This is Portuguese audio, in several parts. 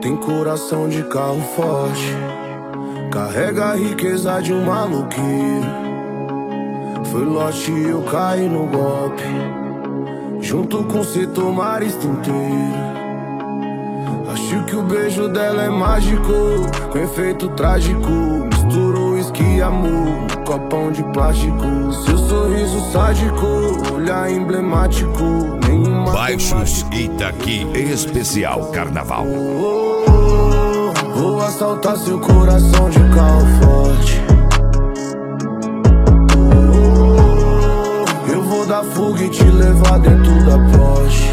Tem coração de carro forte, carrega a riqueza de um maluqueiro. Foi lote e eu caí no golpe, junto com o setor marista inteiro. Acho que o beijo dela é mágico, com efeito trágico. Misturou uísque e amor no copão de plástico. Seu sorriso sádico, olhar emblemático. Nenhuma Baixos Itaqui, especial carnaval. Vou assaltar seu coração de carro forte. Eu vou dar fuga e te levar dentro da Porsche.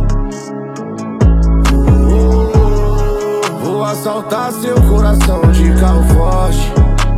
Vou assaltar seu coração de carro forte.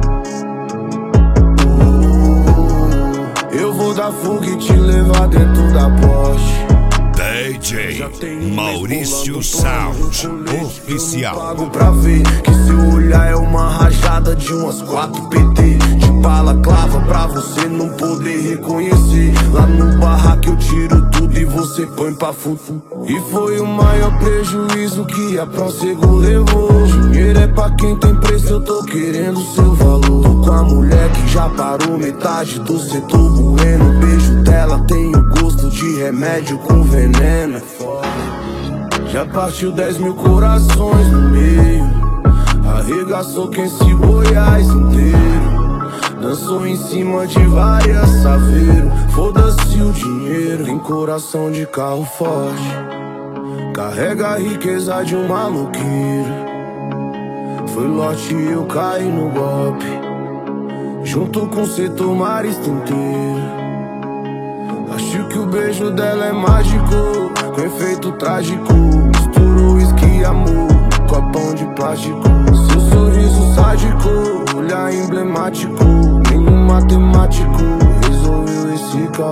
Eu vou dar fuga e te levar dentro da Porsche. DJ Maurício Sound oficial. Pago pra ver que seu olhar é uma rajada de umas 4 PT. De bala clava pra você não poder reconhecer. Lá no barraco eu tiro tudo e você põe pra fufu. E foi o maior prejuízo que a Prosego levou. Dinheiro é pra quem tem preço, eu tô querendo seu valor. Tô com a mulher que já parou metade do setor bueno. O beijo dela tem o gosto de remédio com veneno. Já partiu 10 mil corações no meio, arregaçou quem se Goiás inteiro. Dançou em cima de várias saveiros. Foda-se o dinheiro. Tem coração de carro forte, carrega a riqueza de um maluqueiro. Foi lote e eu caí no golpe, junto com o setor marista inteiro. Acho que o beijo dela é mágico, com efeito trágico. Misturou uísque e amor no copão de plástico. Seu sorriso sádico, olhar emblemático. Nenhum matemático resolveu esse caô.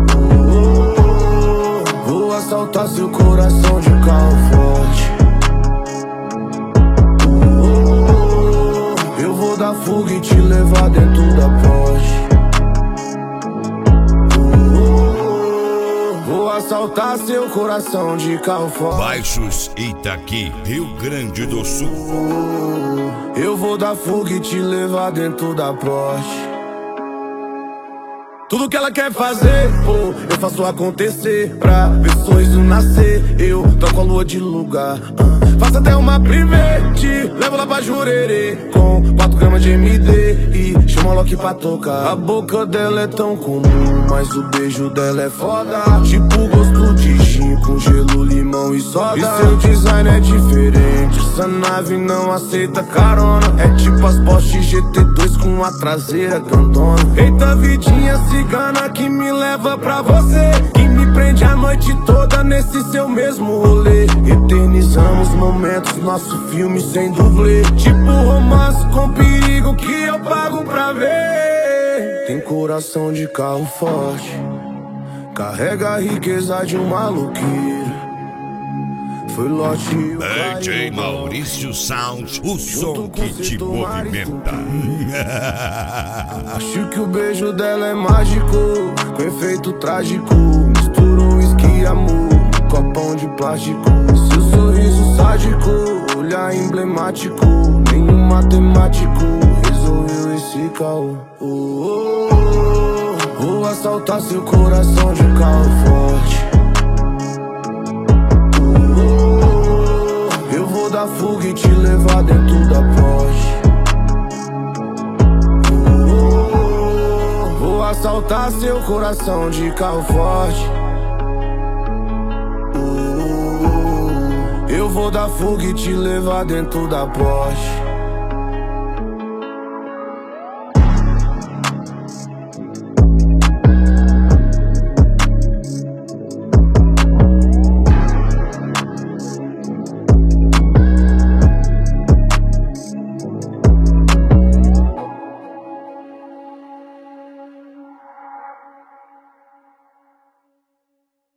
Vou assaltar seu coração de carro forte. Eu vou dar fuga e te levar dentro da Porsche. Vou assaltar seu coração de carro forte. Baixos Itaqui, Rio Grande do Sul. Eu vou dar fuga e te levar dentro da Porsche. Tudo que ela quer fazer, eu faço acontecer. Pra ver sorriso nascer, eu troco a lua de lugar. Faço até uma private, levo lá pra Jurerê, com 4 gramas de MD e chama a Loki pra tocar. A boca dela é tão comum, mas o beijo dela é foda. Tipo gosto de gin com gelo, limão e soda. E seu design é diferente, essa nave não aceita carona. É tipo as Porsche GT2 com a traseira grandona. Eita vidinha cigana que me leva pra você, que me prende a noite toda nesse seu mesmo rolê. Eternizamos momentos, nosso filme sem dublê. Tipo romance com perigo que eu pago pra ver. Tem coração de carro forte, carrega a riqueza de um maluqueiro. Foi lote e eu DJ Maurício Sound, o som que te movimenta. Acho que o beijo dela é mágico, com efeito trágico. Misturou uísque e amor no copão de plástico. Seu sorriso sádico, olhar emblemático. Nenhum matemático resolveu esse caô. Vou assaltar seu coração de carro forte. Eu vou dar fuga e te levar dentro da Porsche. Vou assaltar seu coração de carro forte. Eu vou dar fuga e te levar dentro da Porsche.